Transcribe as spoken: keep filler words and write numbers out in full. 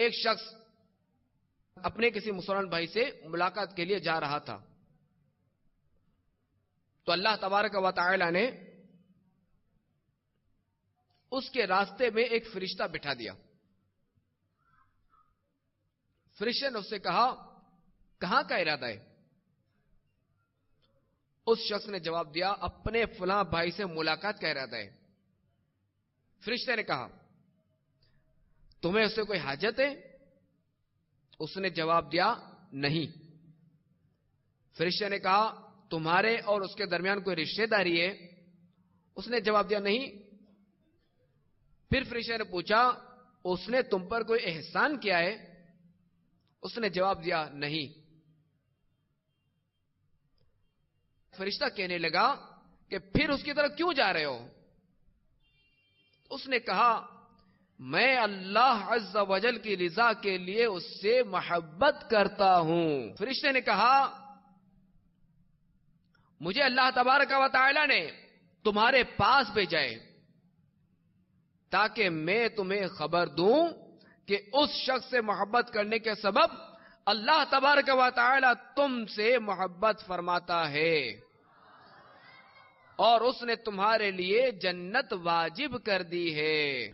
ایک شخص اپنے کسی مسلمان بھائی سے ملاقات کے لیے جا رہا تھا، تو اللہ تبارک و تعالی نے اس کے راستے میں ایک فرشتہ بٹھا دیا۔ فرشتے نے اس سے کہا کہاں کا ارادہ ہے؟ اس شخص نے جواب دیا اپنے فلاں بھائی سے ملاقات کا ارادہ ہے۔ فرشتے نے کہا تمہیں اس سے کوئی حاجت ہے؟ اس نے جواب دیا نہیں۔ فرشتے نے کہا تمہارے اور اس کے درمیان کوئی رشتہ داری ہے؟ اس نے جواب دیا نہیں۔ پھر فرشتے نے پوچھا اس نے تم پر کوئی احسان کیا ہے؟ اس نے جواب دیا نہیں۔ فرشتہ کہنے لگا کہ پھر اس کی طرف کیوں جا رہے ہو؟ اس نے کہا میں اللہ عز و جل کی رضا کے لیے اس سے محبت کرتا ہوں۔ فرشتے نے کہا مجھے اللہ تبارک و تعالی نے تمہارے پاس بھیجا ہے تاکہ میں تمہیں خبر دوں کہ اس شخص سے محبت کرنے کے سبب اللہ تبارک و تعالی تم سے محبت فرماتا ہے اور اس نے تمہارے لیے جنت واجب کر دی ہے۔